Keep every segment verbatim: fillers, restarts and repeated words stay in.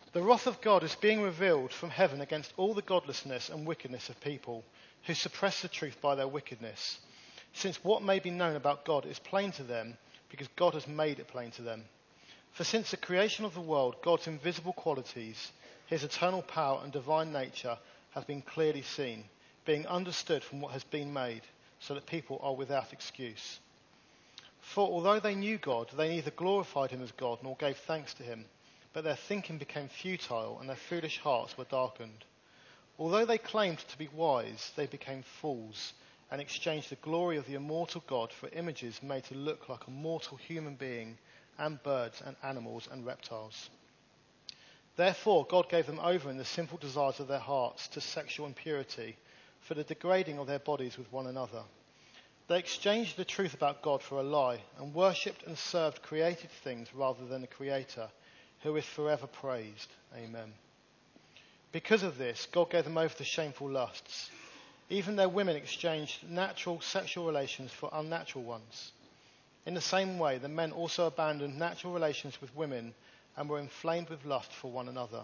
The wrath of God is being revealed from heaven against all the godlessness and wickedness of people who suppress the truth by their wickedness, since what may be known about God is plain to them because God has made it plain to them. For since the creation of the world, God's invisible qualities, his eternal power and divine nature have been clearly seen, being understood from what has been made, so that people are without excuse. For although they knew God, they neither glorified him as God nor gave thanks to him, but their thinking became futile and their foolish hearts were darkened. Although they claimed to be wise, they became fools and exchanged the glory of the immortal God for images made to look like a mortal human being and birds and animals and reptiles. Therefore, God gave them over in the sinful desires of their hearts to sexual impurity, for the degrading of their bodies with one another. They exchanged the truth about God for a lie and worshipped and served created things rather than the Creator, who is forever praised. Amen. Because of this, God gave them over to shameful lusts. Even their women exchanged natural sexual relations for unnatural ones. In the same way, the men also abandoned natural relations with women and were inflamed with lust for one another.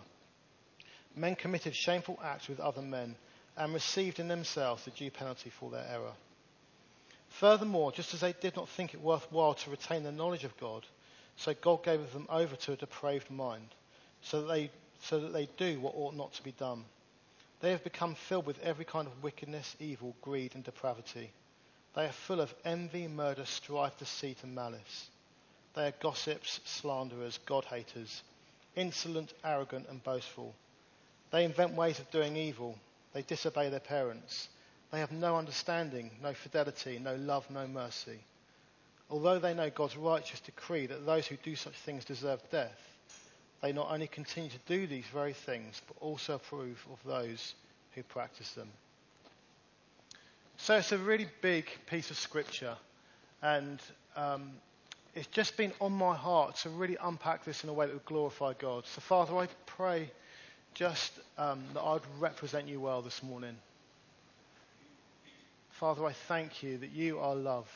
Men committed shameful acts with other men and received in themselves the due penalty for their error. Furthermore, just as they did not think it worthwhile to retain the knowledge of God, so God gave them over to a depraved mind, so that they so that they do what ought not to be done. They have become filled with every kind of wickedness, evil, greed, and depravity. They are full of envy, murder, strife, deceit, and malice. They are gossips, slanderers, God-haters, insolent, arrogant, and boastful. They invent ways of doing evil. They disobey their parents. They have no understanding, no fidelity, no love, no mercy. Although they know God's righteous decree that those who do such things deserve death, they not only continue to do these very things, but also approve of those who practice them. So it's a really big piece of scripture, and um, it's just been on my heart to really unpack this in a way that would glorify God. So Father, I pray just um, that I would represent you well this morning. Father, I thank you that you are love.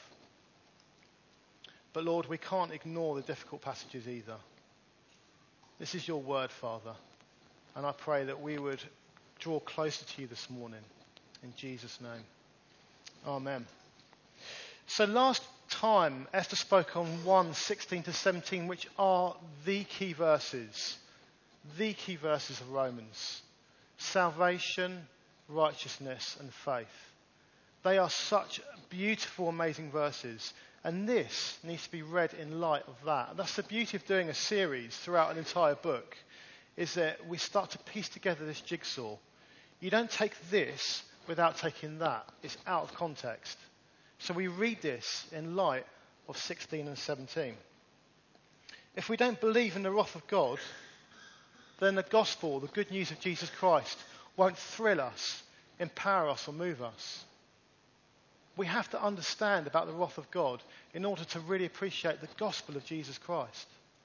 But Lord, we can't ignore the difficult passages either. This is your word, Father. And I pray that we would draw closer to you this morning. In Jesus' name. Amen. So last time, Esther spoke on one sixteen to seventeen, which are the key verses. The key verses of Romans. Salvation, righteousness, and faith. They are such beautiful, amazing verses. And this needs to be read in light of that. That's the beauty of doing a series throughout an entire book, is that we start to piece together this jigsaw. You don't take this without taking that. It's out of context. So we read this in light of sixteen and seventeen. If we don't believe in the wrath of God, then the gospel, the good news of Jesus Christ, won't thrill us, empower us, or move us. We have to understand about the wrath of God in order to really appreciate the gospel of Jesus Christ.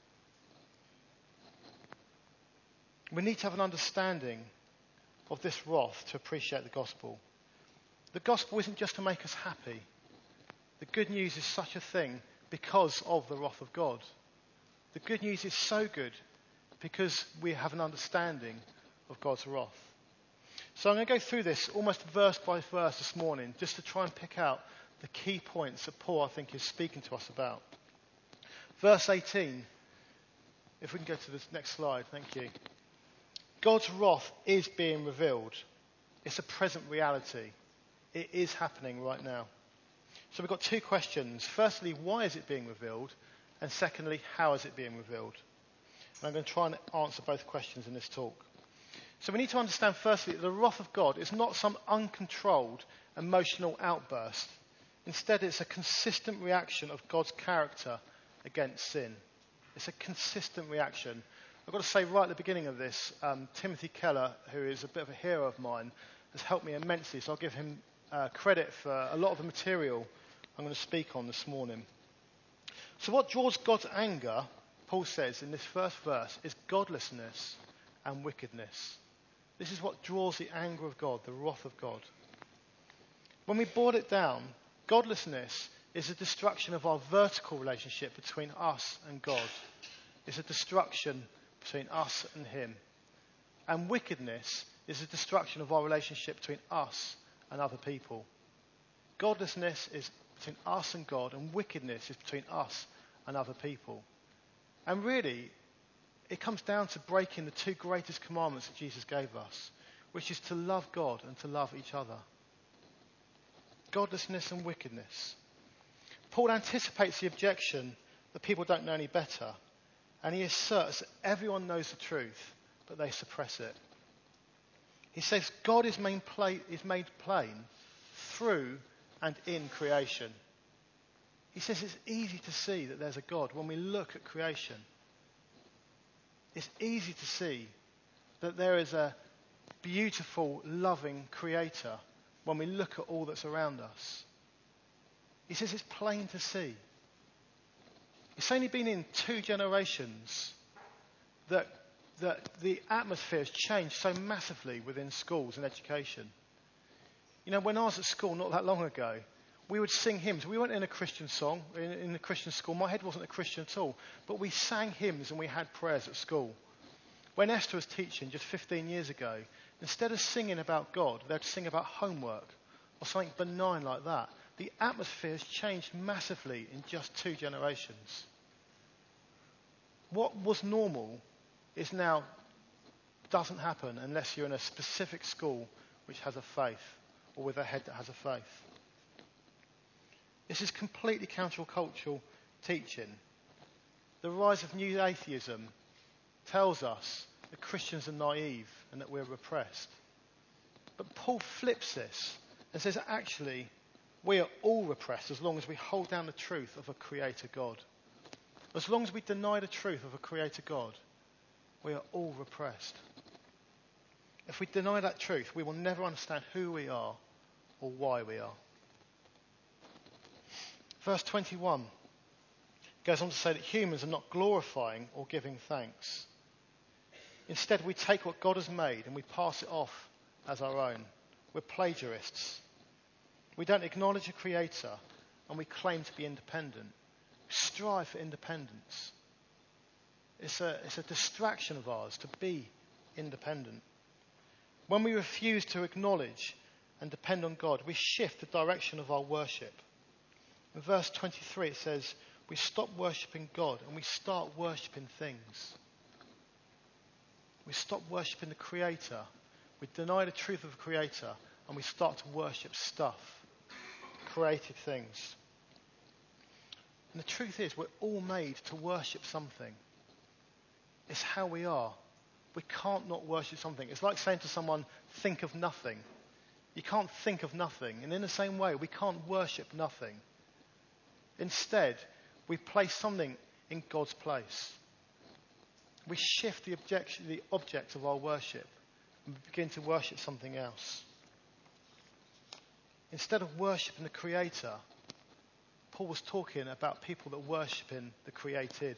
We need to have an understanding of this wrath to appreciate the gospel. The gospel isn't just to make us happy. The good news is such a thing because of the wrath of God. The good news is so good because we have an understanding of God's wrath. So I'm going to go through this almost verse by verse this morning, just to try and pick out the key points that Paul, I think, is speaking to us about. Verse eighteen, if we can go to the next slide, thank you. God's wrath is being revealed. It's a present reality. It is happening right now. So we've got two questions. Firstly, why is it being revealed? And secondly, how is it being revealed? And I'm going to try and answer both questions in this talk. So we need to understand firstly that the wrath of God is not some uncontrolled emotional outburst. Instead, it's a consistent reaction of God's character against sin. It's a consistent reaction. I've got to say right at the beginning of this, um, Timothy Keller, who is a bit of a hero of mine, has helped me immensely. So I'll give him uh, credit for a lot of the material I'm going to speak on this morning. So what draws God's anger, Paul says in this first verse, is godlessness and wickedness. This is what draws the anger of God, the wrath of God. When we boil it down, godlessness is a destruction of our vertical relationship between us and God. It's a destruction between us and him. And wickedness is the destruction of our relationship between us and other people. Godlessness is between us and God, and wickedness is between us and other people. And really, it comes down to breaking the two greatest commandments that Jesus gave us, which is to love God and to love each other. Godlessness and wickedness. Paul anticipates the objection that people don't know any better, and he asserts that everyone knows the truth, but they suppress it. He says God is made plain, is made plain through and in creation. He says it's easy to see that there's a God when we look at creation. It's easy to see that there is a beautiful, loving creator when we look at all that's around us. He says it's plain to see. It's only been in two generations that, that the atmosphere has changed so massively within schools and education. You know, when I was at school not that long ago, we would sing hymns. We weren't in a Christian song, in, in a Christian school. My head wasn't a Christian at all. But we sang hymns and we had prayers at school. When Esther was teaching just fifteen years ago, instead of singing about God, they'd sing about homework or something benign like that. The atmosphere has changed massively in just two generations. What was normal is now doesn't happen unless you're in a specific school which has a faith, or with a head that has a faith. This is completely countercultural teaching. The rise of new atheism tells us that Christians are naive and that we're repressed. But Paul flips this and says that actually we are all repressed as long as we hold down the truth of a creator God. As long as we deny the truth of a creator God, we are all repressed. If we deny that truth, we will never understand who we are or why we are. Verse twenty-one goes on to say that humans are not glorifying or giving thanks. Instead, we take what God has made and we pass it off as our own. We're plagiarists. We don't acknowledge a creator and we claim to be independent. We strive for independence. It's a, it's a distraction of ours to be independent. When we refuse to acknowledge and depend on God, we shift the direction of our worship. In verse twenty-three it says, we stop worshipping God and we start worshipping things. We stop worshipping the Creator. We deny the truth of the Creator and we start to worship stuff, created things. And the truth is, we're all made to worship something. It's how we are. We can't not worship something. It's like saying to someone, think of nothing. You can't think of nothing. And in the same way, we can't worship nothing. Instead, we place something in God's place. We shift the object, the object of our worship and we begin to worship something else. Instead of worshipping the Creator, Paul was talking about people that worship in the created.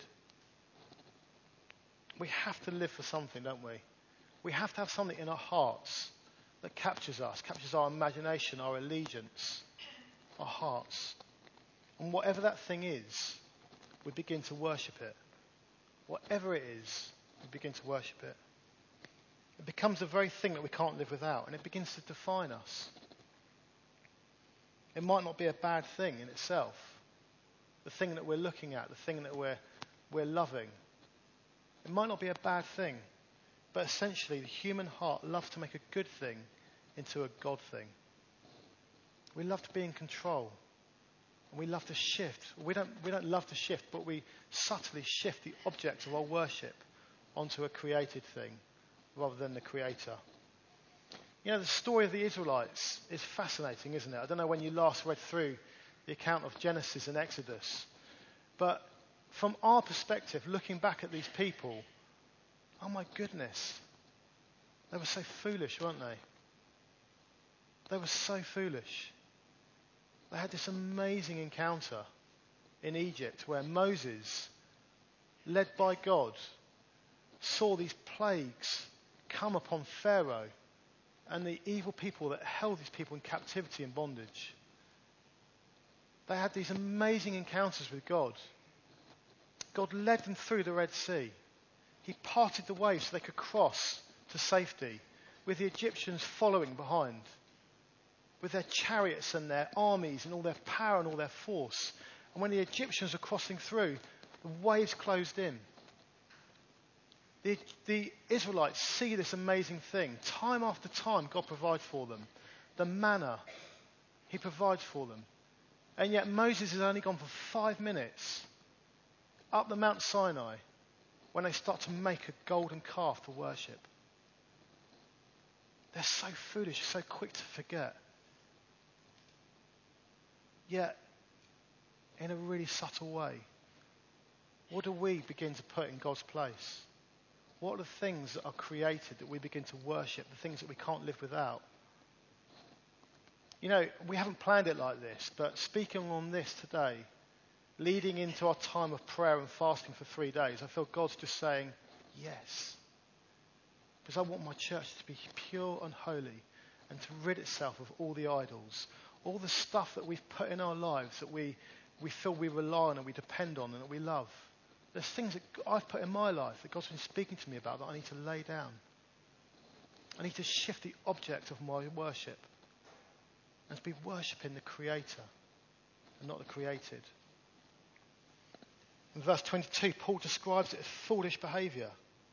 We have to live for something, don't we? We have to have something in our hearts that captures us, captures our imagination, our allegiance, our hearts. And whatever that thing is, we begin to worship it. Whatever it is, we begin to worship it. It becomes the very thing that we can't live without, and it begins to define us. It might not be a bad thing in itself. The thing that we're looking at, the thing that we're, we're loving. It might not be a bad thing, but essentially the human heart loves to make a good thing into a God thing. We love to be in control. And we love to shift. We don't, we don't love to shift, but we subtly shift the object of our worship onto a created thing rather than the Creator. You know, the story of the Israelites is fascinating, isn't it? I don't know when you last read through the account of Genesis and Exodus, but from our perspective, looking back at these people, oh my goodness, they were so foolish, weren't they? They were so foolish. They had this amazing encounter in Egypt where Moses, led by God, saw these plagues come upon Pharaoh and the evil people that held these people in captivity and bondage. They had these amazing encounters with God. God led them through the Red Sea. He parted the waves so they could cross to safety, with the Egyptians following behind, with their chariots and their armies and all their power and all their force. And when the Egyptians are crossing through, the waves closed in. The, the Israelites see this amazing thing. Time after time, God provides for them. The manna, he provides for them. And yet Moses has only gone for five minutes up the Mount Sinai when they start to make a golden calf to worship. They're so foolish, so quick to forget. Yet, in a really subtle way, what do we begin to put in God's place? What are the things that are created that we begin to worship, the things that we can't live without? You know, we haven't planned it like this, but speaking on this today, leading into our time of prayer and fasting for three days, I feel God's just saying, yes. Because I want my church to be pure and holy and to rid itself of all the idols, all the stuff that we've put in our lives that we, we feel we rely on and we depend on and that we love. There's things that I've put in my life that God's been speaking to me about that I need to lay down. I need to shift the object of my worship and to be worshipping the Creator and not the created. In verse twenty-two, Paul describes it as foolish behaviour.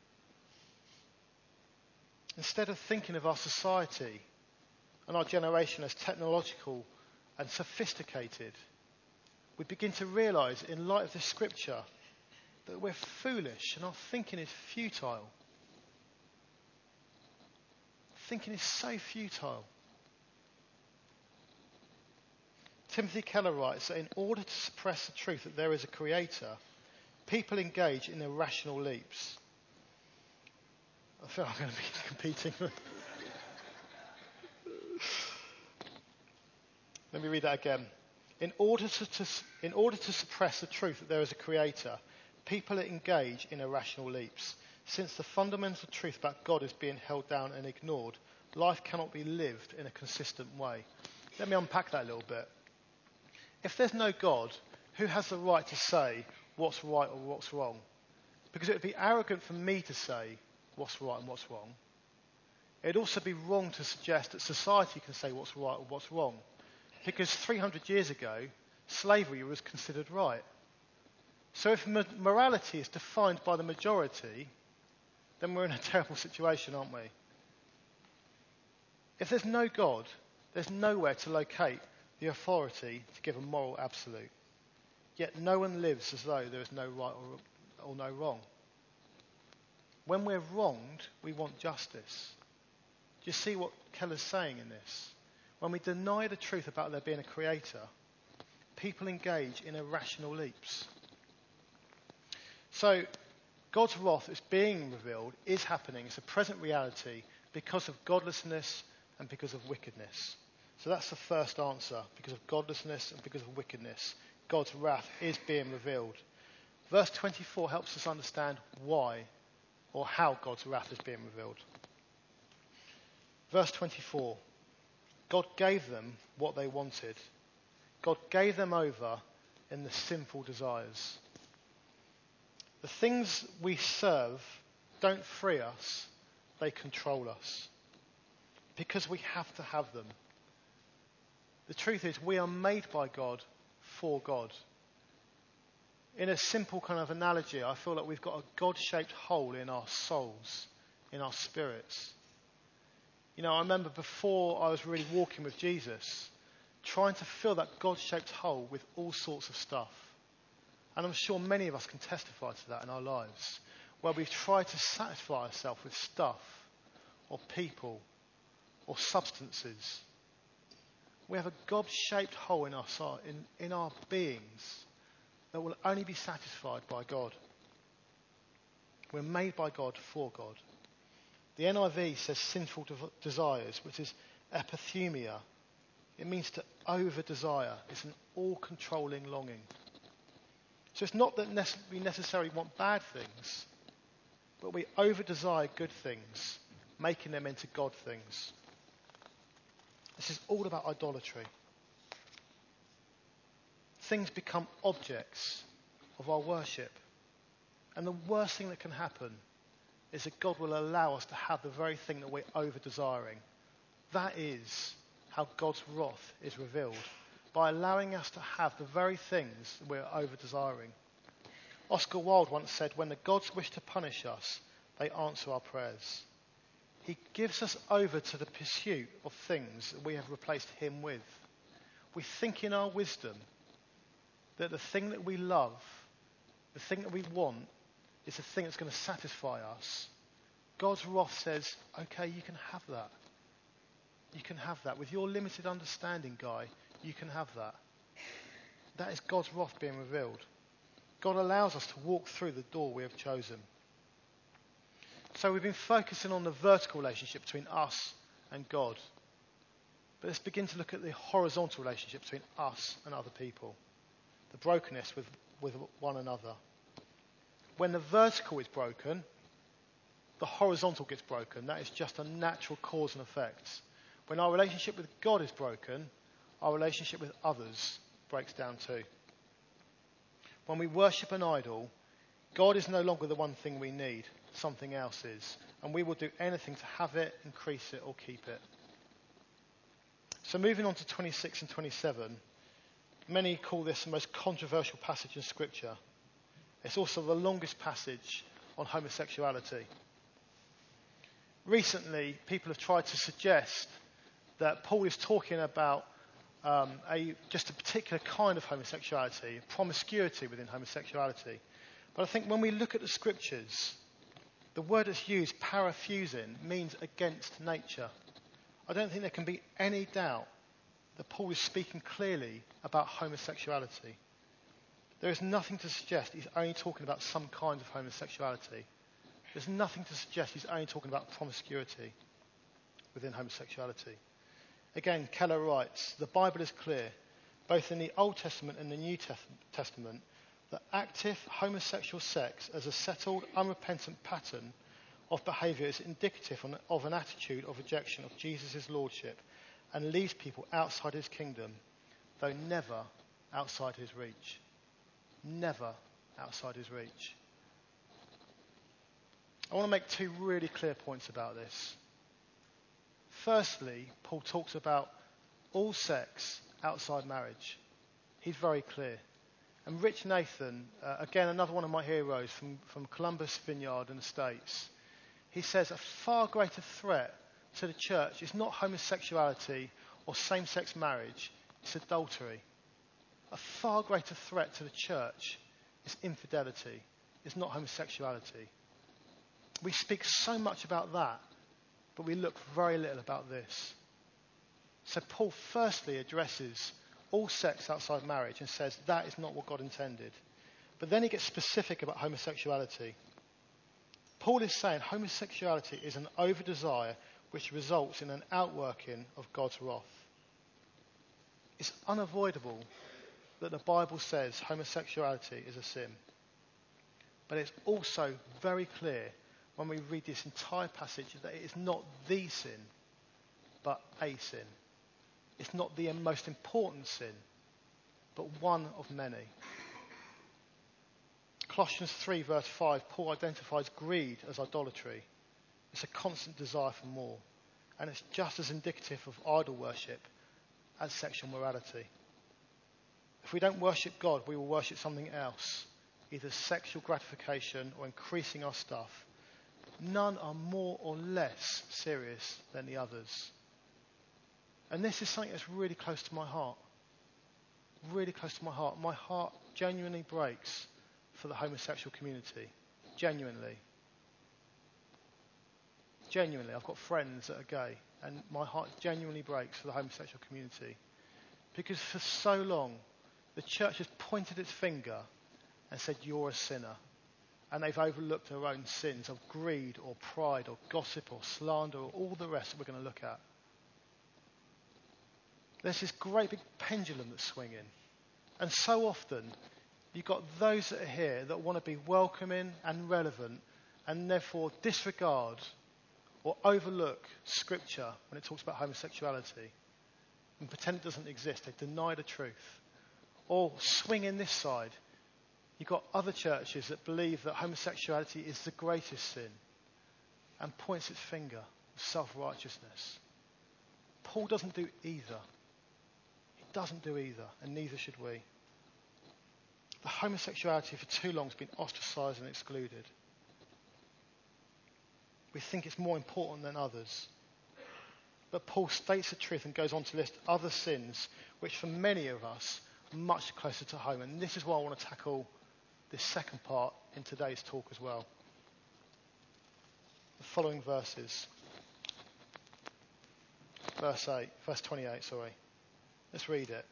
Instead of thinking of our society and our generation as technological and sophisticated, we begin to realise, in light of this scripture, that we're foolish and our thinking is futile. Thinking is so futile. Timothy Keller writes that in order to suppress the truth that there is a creator, people engage in irrational leaps. I feel I'm going to be competing. Let me read that again. In order to, to, in order to suppress the truth that there is a creator, people engage in irrational leaps. Since the fundamental truth about God is being held down and ignored, life cannot be lived in a consistent way. Let me unpack that a little bit. If there's no God, who has the right to say what's right or what's wrong? Because it would be arrogant for me to say what's right and what's wrong. It'd also be wrong to suggest that society can say what's right or what's wrong. Because three hundred years ago, slavery was considered right. So if morality is defined by the majority, then we're in a terrible situation, aren't we? If there's no God, there's nowhere to locate the authority to give a moral absolute. Yet no one lives as though there is no right or, or no wrong. When we're wronged, we want justice. Do you see what Keller's saying in this? When we deny the truth about there being a creator, people engage in irrational leaps. So, God's wrath is being revealed, is happening. It's a present reality because of godlessness and because of wickedness. So that's the first answer. Because of godlessness and because of wickedness, God's wrath is being revealed. Verse twenty-four helps us understand why or how God's wrath is being revealed. Verse twenty-four. God gave them what they wanted. God gave them over in the sinful desires. The things we serve don't free us, they control us. Because we have to have them. The truth is, we are made by God for God. In a simple kind of analogy, I feel like we've got a God-shaped hole in our souls, in our spirits. You know, I remember before I was really walking with Jesus, trying to fill that God-shaped hole with all sorts of stuff. And I'm sure many of us can testify to that in our lives, where we've tried to satisfy ourselves with stuff, or people, or substances. We have a God-shaped hole in our, in, in our beings that will only be satisfied by God. We're made by God for God. The N I V says sinful de- desires, which is epithumia. It means to over-desire. It's an all-controlling longing. So it's not that nece- we necessarily want bad things, but we over-desire good things, making them into God things. This is all about idolatry. Things become objects of our worship. And the worst thing that can happen is that God will allow us to have the very thing that we're over-desiring. That is how God's wrath is revealed, by allowing us to have the very things that we're over-desiring. Oscar Wilde once said, when the gods wish to punish us, they answer our prayers. He gives us over to the pursuit of things that we have replaced him with. We think in our wisdom that the thing that we love, the thing that we want, is the thing that's going to satisfy us. God's wrath says, okay, you can have that. You can have that. With your limited understanding, Guy, you can have that. That is God's wrath being revealed. God allows us to walk through the door we have chosen. So we've been focusing on the vertical relationship between us and God. But let's begin to look at the horizontal relationship between us and other people. The brokenness with, with one another. When the vertical is broken, the horizontal gets broken. That is just a natural cause and effect. When our relationship with God is broken, our relationship with others breaks down too. When we worship an idol, God is no longer the one thing we need. Something else is. And we will do anything to have it, increase it, or keep it. So moving on to twenty-six and twenty-seven, many call this the most controversial passage in Scripture. It's also the longest passage on homosexuality. Recently, people have tried to suggest that Paul is talking about um, a, just a particular kind of homosexuality, promiscuity within homosexuality. But I think when we look at the Scriptures, the word that's used, paraphusin, means against nature. I don't think there can be any doubt that Paul is speaking clearly about homosexuality. There is nothing to suggest he's only talking about some kind of homosexuality. There's nothing to suggest he's only talking about promiscuity within homosexuality. Again, Keller writes, the Bible is clear, both in the Old Testament and the New Testament, that active homosexual sex as a settled, unrepentant pattern of behaviour is indicative of an attitude of rejection of Jesus' lordship and leaves people outside his kingdom, though never outside his reach. Never outside his reach. I want to make two really clear points about this. Firstly, Paul talks about all sex outside marriage. He's very clear. And Rich Nathan, uh, again, another one of my heroes from, from Columbus Vineyard in the States, he says a far greater threat to the church is not homosexuality or same-sex marriage, it's adultery. A far greater threat to the church is infidelity, it's not homosexuality. We speak so much about that, but we look very little about this. So Paul firstly addresses all sex outside marriage and says that is not what God intended. But then he gets specific about homosexuality. Paul is saying homosexuality is an over-desire which results in an outworking of God's wrath. It's unavoidable that the Bible says homosexuality is a sin. But it's also very clear when we read this entire passage that it is not the sin, but a sin. It's not the most important sin, but one of many. Colossians three verse five, Paul identifies greed as idolatry. It's a constant desire for more. And it's just as indicative of idol worship as sexual morality. If we don't worship God, we will worship something else, either sexual gratification or increasing our stuff. None are more or less serious than the others. And this is something that's really close to my heart. Really close to my heart. My heart genuinely breaks for the homosexual community. Genuinely. Genuinely. I've got friends that are gay, and my heart genuinely breaks for the homosexual community. Because for so long, the church has pointed its finger and said, you're a sinner. And they've overlooked their own sins of greed or pride or gossip or slander or all the rest that we're going to look at. There's this great big pendulum that's swinging. And so often, you've got those that are here that want to be welcoming and relevant and therefore disregard or overlook Scripture when it talks about homosexuality and pretend it doesn't exist. They deny the truth. Or swing in this side. You've got other churches that believe that homosexuality is the greatest sin. and points its finger of self-righteousness. Paul doesn't do either. He doesn't do either, and neither should we. The homosexuality for too long has been ostracized and excluded. We think it's more important than others. But Paul states the truth and goes on to list other sins, which for many of us are much closer to home. And this is why I want to tackle this second part in today's talk as well. The following verses. Verse eight, verse twenty-eight, sorry. Let's read it.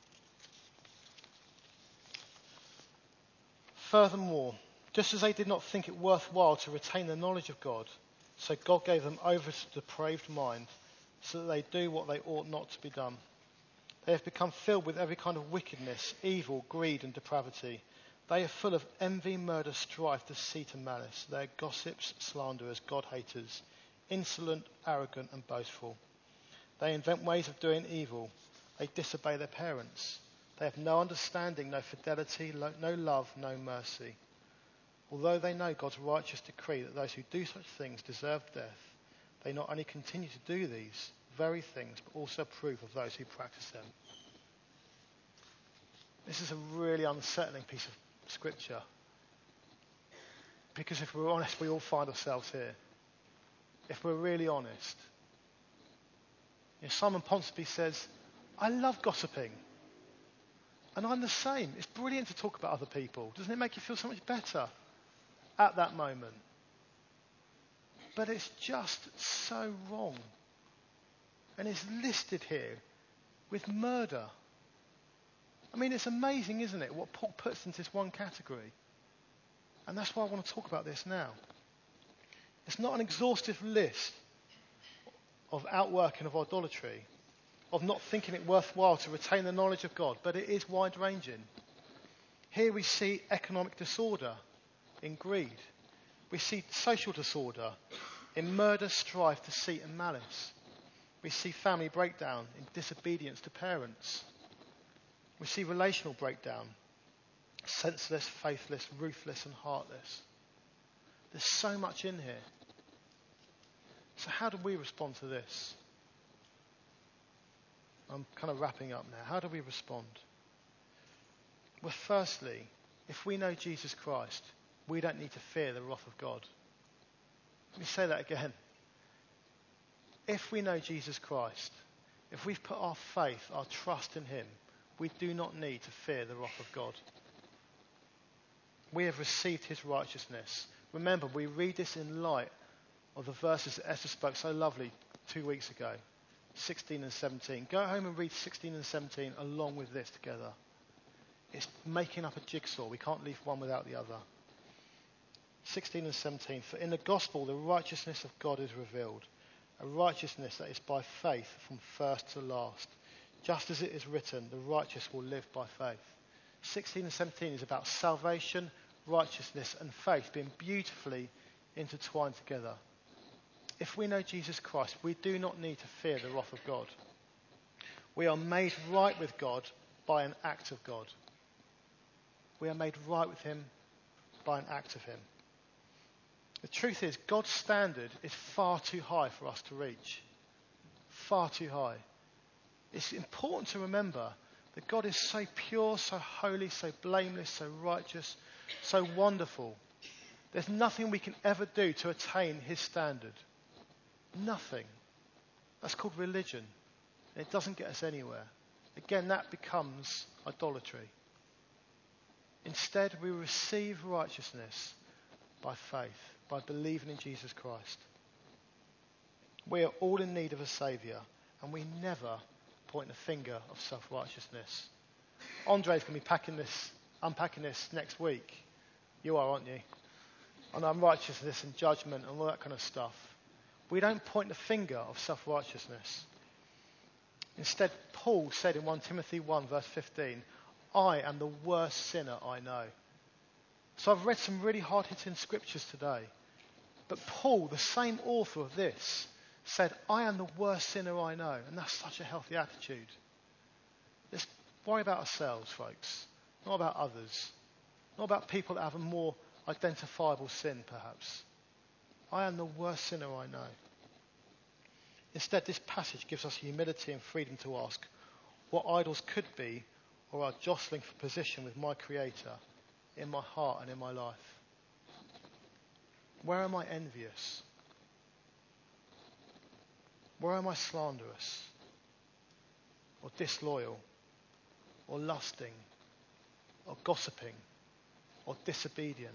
Furthermore, just as they did not think it worthwhile to retain the knowledge of God, so God gave them over to depraved mind, so that they do what they ought not to be done. They have become filled with every kind of wickedness, evil, greed, and depravity. They are full of envy, murder, strife, deceit, and malice. They are gossips, slanderers, God-haters, insolent, arrogant, and boastful. They invent ways of doing evil. They disobey their parents. They have no understanding, no fidelity, no love, no mercy. Although they know God's righteous decree that those who do such things deserve death, they not only continue to do these very things, but also approve of those who practice them. This is a really unsettling piece of scripture. Because if we're honest, we all find ourselves here. If we're really honest. You know, Simon Ponsonby says, I love gossiping. And I'm the same. It's brilliant to talk about other people. Doesn't it make you feel so much better at that moment? But it's just so wrong. And it's listed here with murder. I mean, it's amazing, isn't it, what Paul puts into this one category. And that's why I want to talk about this now. It's not an exhaustive list of outworking of idolatry, of not thinking it worthwhile to retain the knowledge of God, but it is wide-ranging. Here we see economic disorder in greed. We see social disorder in murder, strife, deceit, and malice. We see family breakdown in disobedience to parents. We see relational breakdown, senseless, faithless, ruthless, and heartless. There's so much in here. So how do we respond to this? I'm kind of wrapping up now. How do we respond? Well, firstly, if we know Jesus Christ, we don't need to fear the wrath of God. Let me say that again. If we know Jesus Christ, if we've put our faith, our trust in him, we do not need to fear the wrath of God. We have received his righteousness. Remember, we read this in light of the verses that Esther spoke so lovely two weeks ago, sixteen and seventeen. Go home and read sixteen and seventeen along with this together. It's making up a jigsaw. We can't leave one without the other. sixteen and seventeen. For in the gospel the righteousness of God is revealed, a righteousness that is by faith from first to last. Just as it is written, the righteous will live by faith. sixteen and seventeen is about salvation, righteousness, and faith being beautifully intertwined together. If we know Jesus Christ, we do not need to fear the wrath of God. We are made right with God by an act of God. We are made right with him by an act of him. The truth is, God's standard is far too high for us to reach. Far too high. It's important to remember that God is so pure, so holy, so blameless, so righteous, so wonderful. There's nothing we can ever do to attain his standard. Nothing. That's called religion. And it doesn't get us anywhere. Again, that becomes idolatry. Instead, we receive righteousness by faith, by believing in Jesus Christ. We are all in need of a saviour, and we never point the finger of self-righteousness. Andre's going to be packing this, unpacking this next week. You are, aren't you? On unrighteousness and judgment and all that kind of stuff. We don't point the finger of self-righteousness. Instead, Paul said in First Timothy one, verse fifteen, I am the worst sinner I know. So I've read some really hard-hitting scriptures today. But Paul, the same author of this, said, I am the worst sinner I know. And that's such a healthy attitude. Let's worry about ourselves, folks. Not about others. Not about people that have a more identifiable sin, perhaps. I am the worst sinner I know. Instead, this passage gives us humility and freedom to ask what idols could be or are jostling for position with my Creator in my heart and in my life. Where am I envious? Where am I slanderous? Or disloyal? Or lusting? Or gossiping? Or disobedient?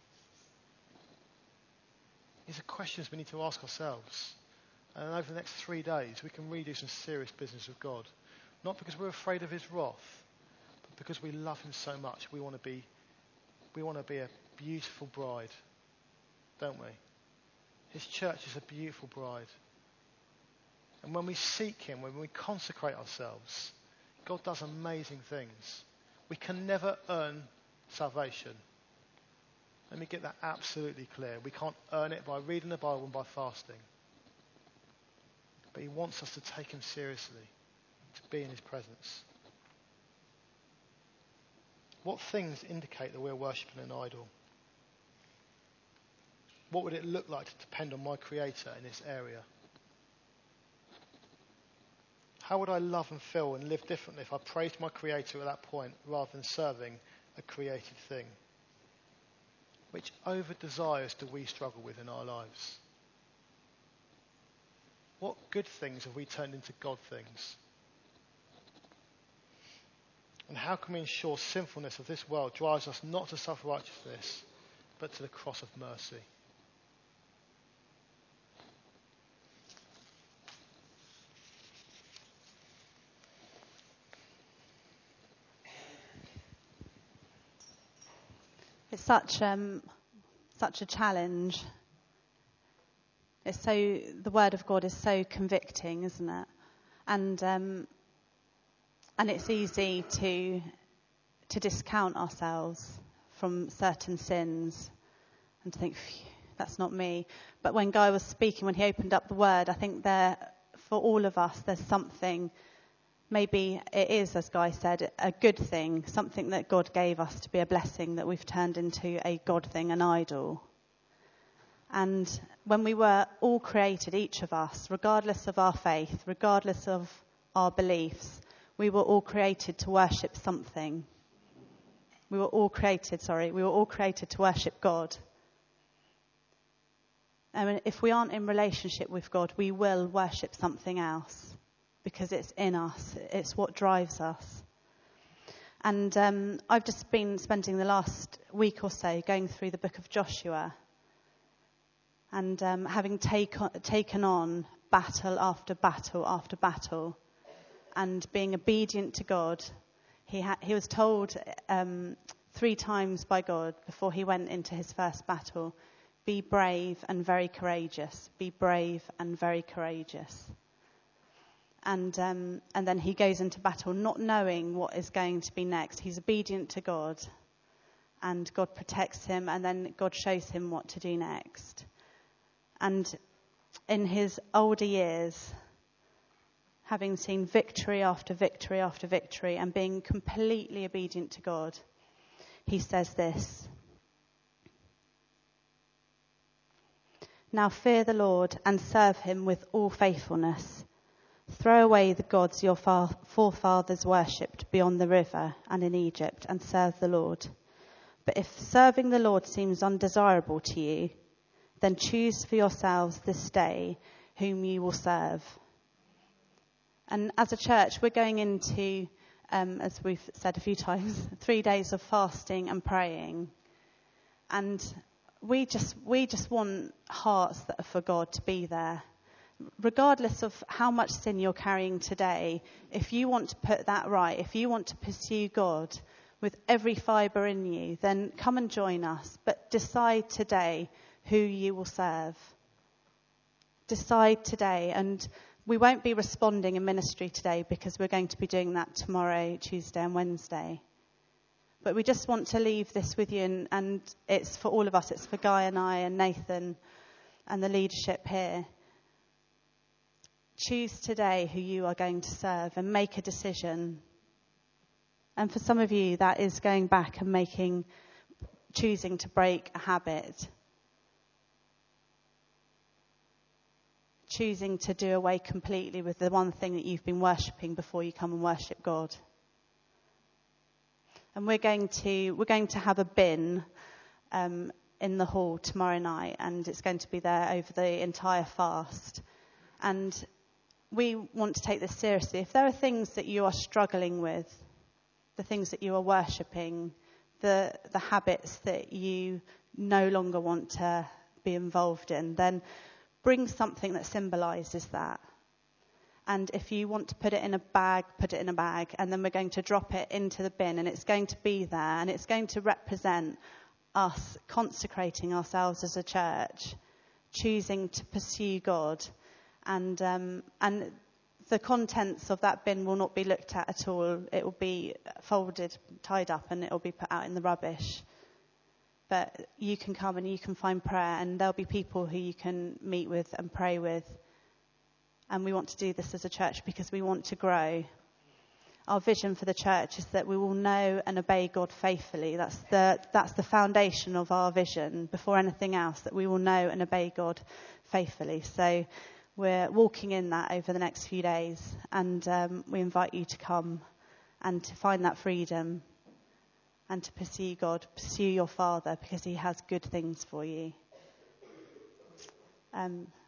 These are questions we need to ask ourselves. And over the next three days, we can really do some serious business with God. Not because we're afraid of his wrath, but because we love him so much. We want to be, we want to be a beautiful bride, don't we? His church is a beautiful bride. And when we seek him, when we consecrate ourselves, God does amazing things. We can never earn salvation. Let me get that absolutely clear. We can't earn it by reading the Bible and by fasting. But he wants us to take him seriously, to be in his presence. What things indicate that we're worshipping an idol? What would it look like to depend on my Creator in this area? How would I love and feel and live differently if I praised my Creator at that point rather than serving a created thing? Which over-desires do we struggle with in our lives? What good things have we turned into God things? And how can we ensure sinfulness of this world drives us not to self-righteousness, but to the cross of mercy? It's such um, such a challenge. It's so the Word of God is so convicting, isn't it? And um, and it's easy to to discount ourselves from certain sins and to think, that's not me. But when Guy was speaking, when he opened up the Word, I think there, for all of us, there's something. Maybe it is, as Guy said, a good thing, something that God gave us to be a blessing that we've turned into a God thing, an idol. And when we were all created, each of us, regardless of our faith, regardless of our beliefs, we were all created to worship something. We were all created, sorry, we were all created to worship God. And if we aren't in relationship with God, we will worship something else. Because it's in us, it's what drives us. And um, I've just been spending the last week or so going through the book of Joshua and um, having take, taken on battle after battle after battle and being obedient to God. He, ha- he was told um, three times by God before he went into his first battle, be brave and very courageous, be brave and very courageous. And um, and then he goes into battle not knowing what is going to be next. He's obedient to God, and God protects him, and then God shows him what to do next. And in his older years, having seen victory after victory after victory, and being completely obedient to God, he says this: "Now fear the Lord and serve him with all faithfulness. Throw away the gods your forefathers worshipped beyond the river and in Egypt and serve the Lord. But if serving the Lord seems undesirable to you, then choose for yourselves this day whom you will serve." And as a church, we're going into, um, as we've said a few times, three days of fasting and praying. And we just we just want hearts that are for God to be there. Regardless of how much sin you're carrying today, if you want to put that right, if you want to pursue God with every fibre in you, then come and join us. But decide today who you will serve. Decide today. And we won't be responding in ministry today because we're going to be doing that tomorrow, Tuesday and Wednesday. But we just want to leave this with you, and, and it's for all of us. It's for Guy and I and Nathan and the leadership here. Choose today who you are going to serve and make a decision. And for some of you, that is going back and making, choosing to break a habit. choosing to do away completely with the one thing that you've been worshipping before you come and worship God. And we're going to we're going to have a bin um, in the hall tomorrow night, and it's going to be there over the entire fast. And we want to take this seriously. If there are things that you are struggling with, the things that you are worshipping, the the habits that you no longer want to be involved in, then bring something that symbolises that. And if you want to put it in a bag, put it in a bag, and then we're going to drop it into the bin, and it's going to be there, and it's going to represent us consecrating ourselves as a church, choosing to pursue God, and um, and the contents of that bin will not be looked at at all. It will be folded, tied up, and it will be put out in the rubbish. But you can come and you can find prayer, and there'll be people who you can meet with and pray with. And we want to do this as a church because we want to grow. Our vision for the church is that we will know and obey God faithfully. That's the that's the foundation of our vision before anything else, that we will know and obey God faithfully. So we're walking in that over the next few days, and um, we invite you to come and to find that freedom and to pursue God, pursue your Father, because he has good things for you. Um,